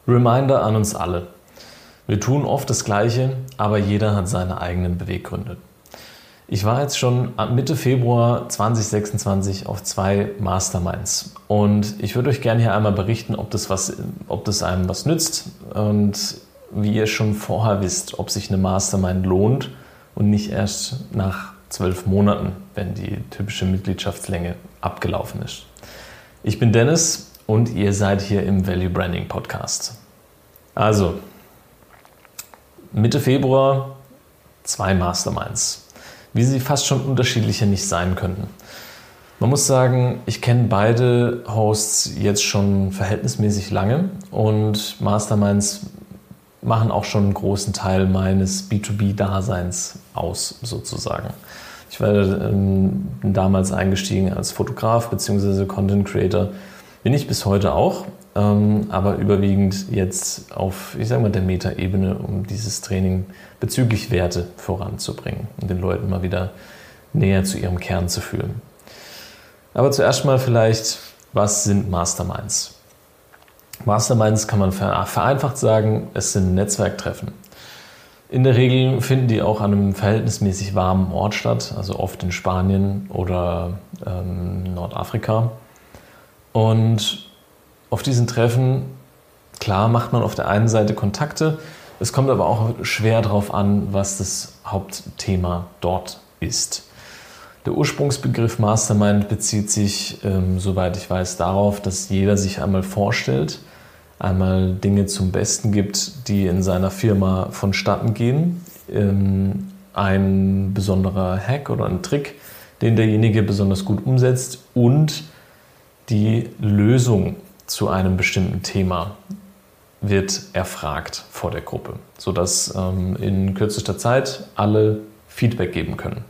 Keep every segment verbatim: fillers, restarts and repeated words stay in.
Reminder an uns alle. Wir tun oft das Gleiche, aber jeder hat seine eigenen Beweggründe. Ich war jetzt schon Mitte Februar zwanzig sechsundzwanzig auf zwei Masterminds und ich würde euch gerne hier einmal berichten, ob das, was, ob das einem was nützt und wie ihr schon vorher wisst, ob sich eine Mastermind lohnt und nicht erst nach zwölf Monaten, wenn die typische Mitgliedschaftslänge abgelaufen ist. Ich bin Dennis und ihr seid hier im Value Branding Podcast. Also, Mitte Februar zwei Masterminds, wie sie fast schon unterschiedlicher nicht sein könnten. Man muss sagen, ich kenne beide Hosts jetzt schon verhältnismäßig lange und Masterminds machen auch schon einen großen Teil meines B zwei B-Daseins aus, sozusagen. Ich war ähm, damals eingestiegen als Fotograf bzw. Content Creator, bin ich bis heute auch, ähm, aber überwiegend jetzt auf, ich sage mal, der Meta-Ebene, um dieses Training bezüglich Werte voranzubringen und den Leuten mal wieder näher zu ihrem Kern zu führen. Aber zuerst mal vielleicht, was sind Masterminds? Masterminds kann man vereinfacht sagen, es sind Netzwerktreffen. In der Regel finden die auch an einem verhältnismäßig warmen Ort statt, also oft in Spanien oder ähm, Nordafrika. Und auf diesen Treffen, klar, macht man auf der einen Seite Kontakte, es kommt aber auch schwer darauf an, was das Hauptthema dort ist. Der Ursprungsbegriff Mastermind bezieht sich, ähm, soweit ich weiß, darauf, dass jeder sich einmal vorstellt, einmal Dinge zum Besten gibt, die in seiner Firma vonstatten gehen. Ähm, ein besonderer Hack oder ein Trick, den derjenige besonders gut umsetzt und die Lösung zu einem bestimmten Thema wird erfragt vor der Gruppe, sodass ähm, in kürzester Zeit alle Feedback geben können.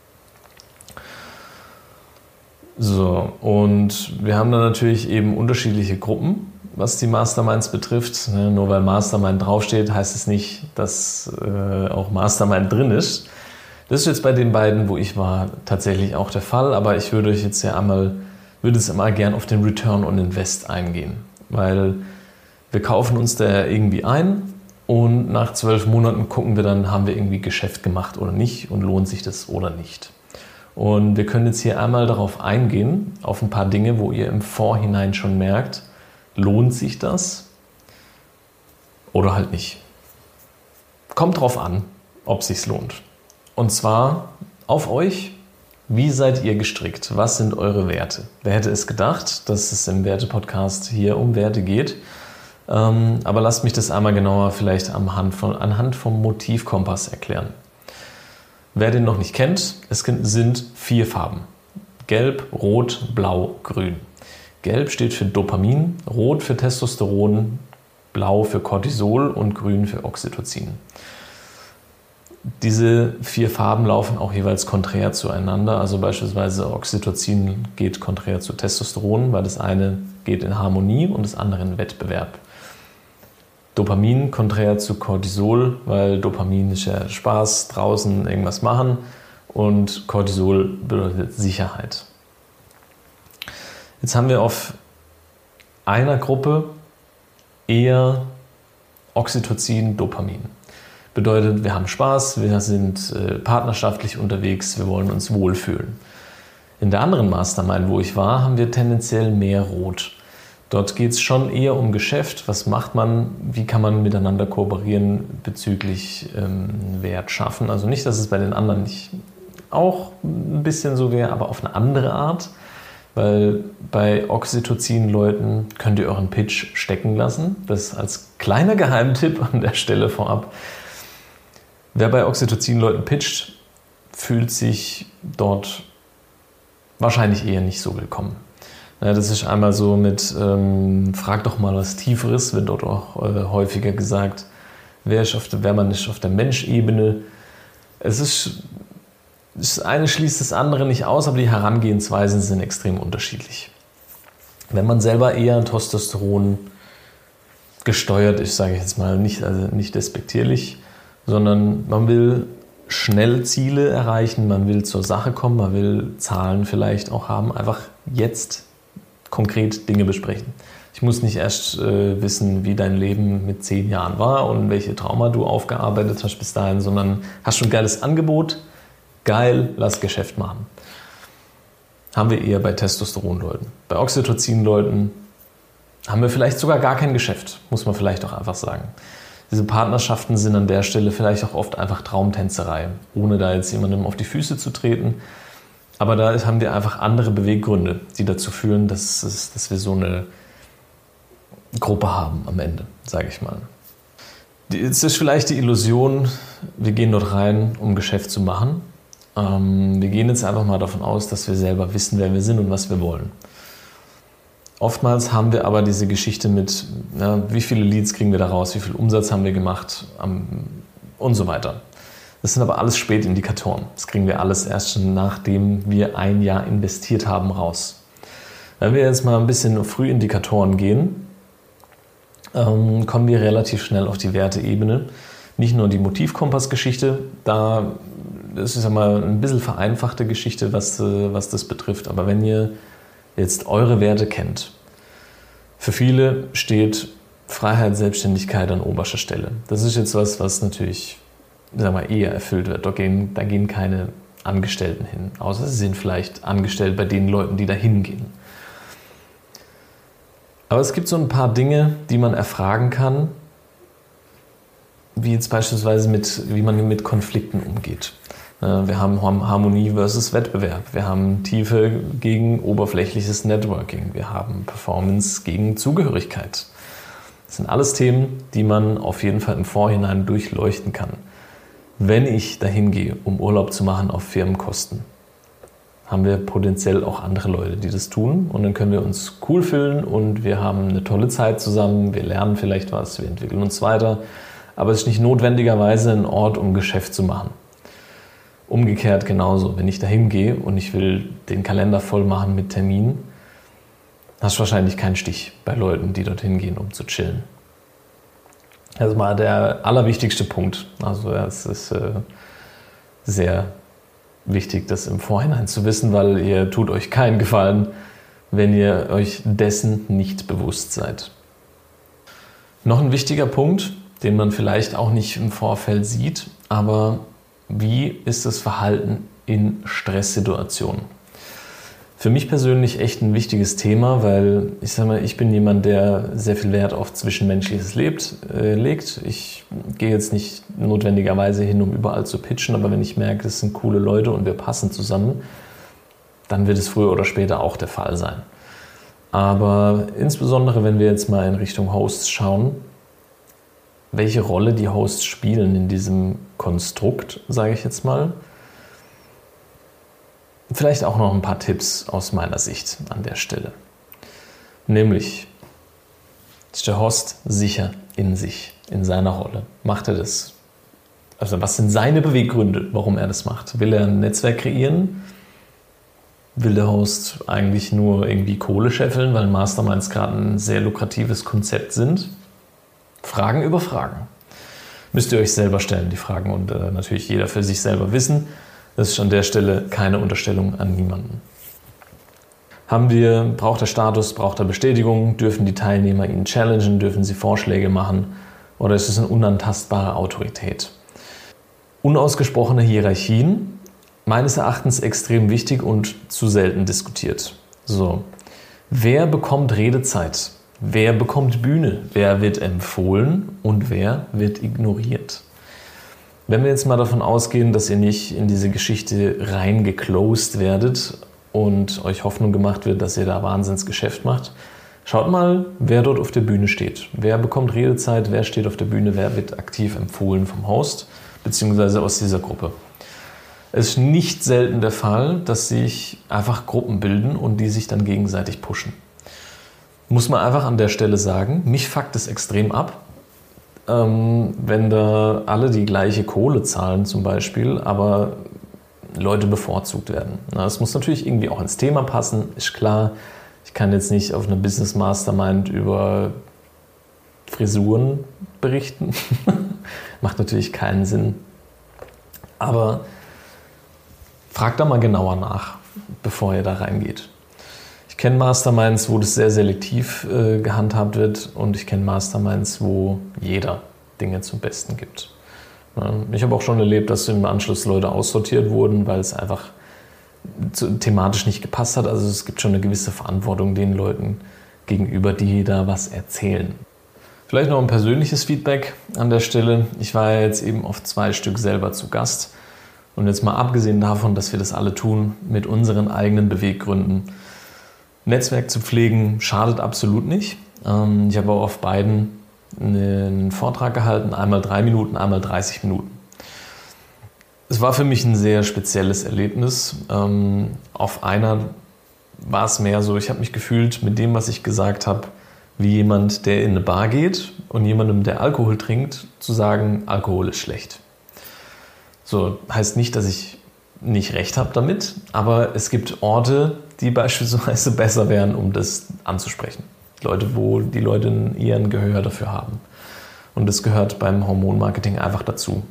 So, und wir haben dann natürlich eben unterschiedliche Gruppen, was die Masterminds betrifft. Nur weil Mastermind draufsteht, heißt es nicht, dass äh, auch Mastermind drin ist. Das ist jetzt bei den beiden, wo ich war, tatsächlich auch der Fall, aber ich würde euch jetzt ja einmal, würde es immer gern auf den Return on Invest eingehen, weil wir kaufen uns da irgendwie ein und nach zwölf Monaten gucken wir dann, haben wir irgendwie Geschäft gemacht oder nicht und lohnt sich das oder nicht. Und wir können jetzt hier einmal darauf eingehen, auf ein paar Dinge, wo ihr im Vorhinein schon merkt, lohnt sich das oder halt nicht. Kommt drauf an, ob es sich lohnt. Und zwar auf euch, wie seid ihr gestrickt? Was sind eure Werte? Wer hätte es gedacht, dass es im Werte-Podcast hier um Werte geht? Ähm, aber lasst mich das einmal genauer vielleicht anhand, von, anhand vom Motivkompass erklären. Wer den noch nicht kennt, es sind vier Farben. Gelb, Rot, Blau, Grün. Gelb steht für Dopamin, Rot für Testosteron, Blau für Cortisol und Grün für Oxytocin. Diese vier Farben laufen auch jeweils konträr zueinander. Also beispielsweise Oxytocin geht konträr zu Testosteron, weil das eine geht in Harmonie und das andere in Wettbewerb. Dopamin konträr zu Cortisol, weil Dopamin ist ja Spaß, draußen irgendwas machen und Cortisol bedeutet Sicherheit. Jetzt haben wir auf einer Gruppe eher Oxytocin, Dopamin. Bedeutet, wir haben Spaß, wir sind äh, partnerschaftlich unterwegs, wir wollen uns wohlfühlen. In der anderen Mastermind, wo ich war, haben wir tendenziell mehr Rot. Dort geht es schon eher um Geschäft. Was macht man? Wie kann man miteinander kooperieren bezüglich ähm, Wert schaffen? Also nicht, dass es bei den anderen nicht auch ein bisschen so wäre, aber auf eine andere Art. Weil bei Oxytocin-Leuten könnt ihr euren Pitch stecken lassen. Das als kleiner Geheimtipp an der Stelle vorab. Wer bei Oxytocin-Leuten pitcht, fühlt sich dort wahrscheinlich eher nicht so willkommen. Ja, das ist einmal so mit, ähm, frag doch mal was Tieferes, wird dort auch äh, häufiger gesagt. Wer, ist auf der, wer man ist auf der Menschebene. Es ist... Das eine schließt das andere nicht aus, aber die Herangehensweisen sind extrem unterschiedlich. Wenn man selber eher Testosteron gesteuert ist, sage ich jetzt mal, nicht, also nicht despektierlich, sondern man will schnell Ziele erreichen, man will zur Sache kommen, man will Zahlen vielleicht auch haben, einfach jetzt konkret Dinge besprechen. Ich muss nicht erst äh, wissen, wie dein Leben mit zehn Jahren war und welche Trauma du aufgearbeitet hast bis dahin, sondern hast schon ein geiles Angebot, geil, lass Geschäft machen. Haben wir eher bei Testosteron-Leuten. Bei Oxytocin-Leuten haben wir vielleicht sogar gar kein Geschäft, muss man vielleicht auch einfach sagen. Diese Partnerschaften sind an der Stelle vielleicht auch oft einfach Traumtänzerei, ohne da jetzt jemandem auf die Füße zu treten. Aber da haben wir einfach andere Beweggründe, die dazu führen, dass, es, dass wir so eine Gruppe haben am Ende, sage ich mal. Es ist vielleicht die Illusion, wir gehen dort rein, um Geschäft zu machen. Ähm, wir gehen jetzt einfach mal davon aus, dass wir selber wissen, wer wir sind und was wir wollen. Oftmals haben wir aber diese Geschichte mit, ja, wie viele Leads kriegen wir da raus, wie viel Umsatz haben wir gemacht ähm, und so weiter. Das sind aber alles Spätindikatoren. Das kriegen wir alles erst schon, nachdem wir ein Jahr investiert haben, raus. Wenn wir jetzt mal ein bisschen auf Frühindikatoren gehen, ähm, kommen wir relativ schnell auf die Werteebene. Nicht nur die Motivkompass-Geschichte, da das ist ja mal ein bisschen vereinfachte Geschichte, was, was das betrifft. Aber wenn ihr jetzt eure Werte kennt, für viele steht Freiheit, Selbstständigkeit an oberster Stelle. Das ist jetzt was, was natürlich, sagen wir, eher erfüllt wird. Da gehen, da gehen keine Angestellten hin, außer sie sind vielleicht angestellt bei den Leuten, die da hingehen. Aber es gibt so ein paar Dinge, die man erfragen kann, wie jetzt beispielsweise mit, wie man mit Konflikten umgeht. Wir haben Harmonie versus Wettbewerb. Wir haben Tiefe gegen oberflächliches Networking. Wir haben Performance gegen Zugehörigkeit. Das sind alles Themen, die man auf jeden Fall im Vorhinein durchleuchten kann. Wenn ich dahin gehe, um Urlaub zu machen auf Firmenkosten, haben wir potenziell auch andere Leute, die das tun. Und dann können wir uns cool fühlen und wir haben eine tolle Zeit zusammen. Wir lernen vielleicht was, wir entwickeln uns weiter. Aber es ist nicht notwendigerweise ein Ort, um Geschäft zu machen. Umgekehrt genauso. Wenn ich dahin gehe und ich will den Kalender voll machen mit Terminen, hast du wahrscheinlich keinen Stich bei Leuten, die dorthin gehen, um zu chillen. Das ist mal der allerwichtigste Punkt. Also es ist äh, sehr wichtig, das im Vorhinein zu wissen, weil ihr tut euch keinen Gefallen, wenn ihr euch dessen nicht bewusst seid. Noch ein wichtiger Punkt, den man vielleicht auch nicht im Vorfeld sieht, aber wie ist das Verhalten in Stresssituationen? Für mich persönlich echt ein wichtiges Thema, weil ich sage mal, ich bin jemand, der sehr viel Wert auf Zwischenmenschliches lebt, äh, legt. Ich gehe jetzt nicht notwendigerweise hin, um überall zu pitchen, aber wenn ich merke, das sind coole Leute und wir passen zusammen, dann wird es früher oder später auch der Fall sein. Aber insbesondere, wenn wir jetzt mal in Richtung Hosts schauen, welche Rolle die Hosts spielen in diesem Konstrukt, sage ich jetzt mal. Vielleicht auch noch ein paar Tipps aus meiner Sicht an der Stelle. Nämlich, ist der Host sicher in sich, in seiner Rolle? Macht er das? Also was sind seine Beweggründe, warum er das macht? Will er ein Netzwerk kreieren? Will der Host eigentlich nur irgendwie Kohle scheffeln, weil Masterminds gerade ein sehr lukratives Konzept sind? Fragen über Fragen. Müsst ihr euch selber stellen, die Fragen, und äh, natürlich jeder für sich selber wissen. Das ist an der Stelle keine Unterstellung an niemanden. Haben wir, braucht der Status, braucht er Bestätigung? Dürfen die Teilnehmer ihn challengen? Dürfen sie Vorschläge machen? Oder ist es eine unantastbare Autorität? Unausgesprochene Hierarchien, meines Erachtens extrem wichtig und zu selten diskutiert. So, wer bekommt Redezeit? Wer bekommt Bühne? Wer wird empfohlen und wer wird ignoriert? Wenn wir jetzt mal davon ausgehen, dass ihr nicht in diese Geschichte reingeclosed werdet und euch Hoffnung gemacht wird, dass ihr da Wahnsinnsgeschäft macht, schaut mal, wer dort auf der Bühne steht. Wer bekommt Redezeit, wer steht auf der Bühne, wer wird aktiv empfohlen vom Host bzw. aus dieser Gruppe. Es ist nicht selten der Fall, dass sich einfach Gruppen bilden und die sich dann gegenseitig pushen. Muss man einfach an der Stelle sagen, mich fuckt es extrem ab, ähm, wenn da alle die gleiche Kohle zahlen zum Beispiel, aber Leute bevorzugt werden. Na, das muss natürlich irgendwie auch ins Thema passen, ist klar. Ich kann jetzt nicht auf einer Business Mastermind über Frisuren berichten. Macht natürlich keinen Sinn. Aber fragt da mal genauer nach, bevor ihr da reingeht. Ich kenne Masterminds, wo das sehr selektiv äh, gehandhabt wird und ich kenne Masterminds, wo jeder Dinge zum Besten gibt. Ja, ich habe auch schon erlebt, dass im Anschluss Leute aussortiert wurden, weil es einfach zu, thematisch nicht gepasst hat. Also es gibt schon eine gewisse Verantwortung den Leuten gegenüber, die da was erzählen. Vielleicht noch ein persönliches Feedback an der Stelle. Ich war ja jetzt eben auf zwei Stück selber zu Gast. Und jetzt mal abgesehen davon, dass wir das alle tun, mit unseren eigenen Beweggründen. Netzwerk zu pflegen schadet absolut nicht. Ich habe auch auf beiden einen Vortrag gehalten, einmal drei Minuten, einmal dreißig Minuten. Es war für mich ein sehr spezielles Erlebnis. Auf einer war es mehr so, ich habe mich gefühlt mit dem, was ich gesagt habe, wie jemand, der in eine Bar geht und jemandem, der Alkohol trinkt, zu sagen, Alkohol ist schlecht. So, heißt nicht, dass ich nicht recht habe damit, aber es gibt Orte, die beispielsweise besser wären, um das anzusprechen. Leute, wo die Leute eher ein Gehör dafür haben. Und das gehört beim Hormonmarketing einfach dazu.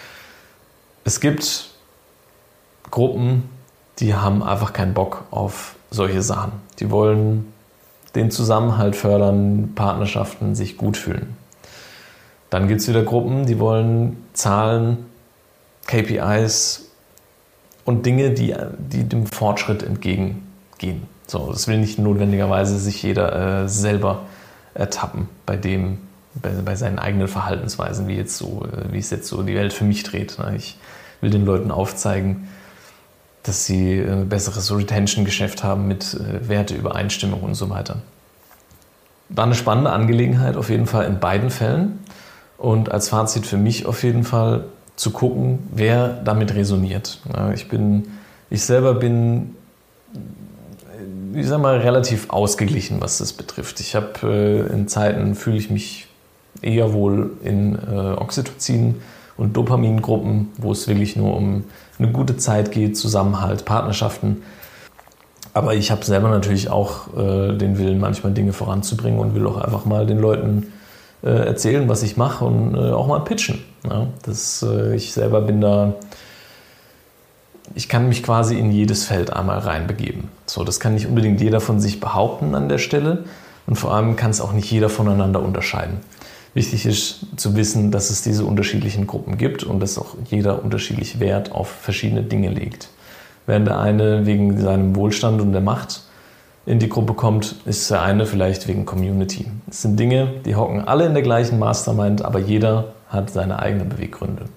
Es gibt Gruppen, die haben einfach keinen Bock auf solche Sachen. Die wollen den Zusammenhalt fördern, Partnerschaften, sich gut fühlen. Dann gibt es wieder Gruppen, die wollen Zahlen, K P Is und Dinge, die, die dem Fortschritt entgegengehen. So, das will nicht notwendigerweise sich jeder äh, selber ertappen bei dem, bei, bei seinen eigenen Verhaltensweisen, wie, jetzt so, äh, wie es jetzt so die Welt für mich dreht. Ne? Ich will den Leuten aufzeigen, dass sie ein besseres Retention-Geschäft haben mit äh, Werteübereinstimmung und so weiter. War eine spannende Angelegenheit auf jeden Fall in beiden Fällen und als Fazit für mich auf jeden Fall zu gucken, wer damit resoniert. Ja, ich bin, ich selber bin, ich sag mal, relativ ausgeglichen, was das betrifft. Ich habe äh, in Zeiten fühle ich mich eher wohl in äh, Oxytocin- und Dopamingruppen, wo es wirklich nur um eine gute Zeit geht, Zusammenhalt, Partnerschaften. Aber ich habe selber natürlich auch äh, den Willen, manchmal Dinge voranzubringen und will auch einfach mal den Leuten äh, erzählen, was ich mache und äh, auch mal pitchen. Ja, das, äh, ich selber bin da, ich kann mich quasi in jedes Feld einmal reinbegeben. So, das kann nicht unbedingt jeder von sich behaupten an der Stelle und vor allem kann es auch nicht jeder voneinander unterscheiden. Wichtig ist zu wissen, dass es diese unterschiedlichen Gruppen gibt und dass auch jeder unterschiedlich Wert auf verschiedene Dinge legt. Während der eine wegen seinem Wohlstand und der Macht in die Gruppe kommt, ist der eine vielleicht wegen Community. Es sind Dinge, die hocken alle in der gleichen Mastermind, aber jeder hat seine eigenen Beweggründe.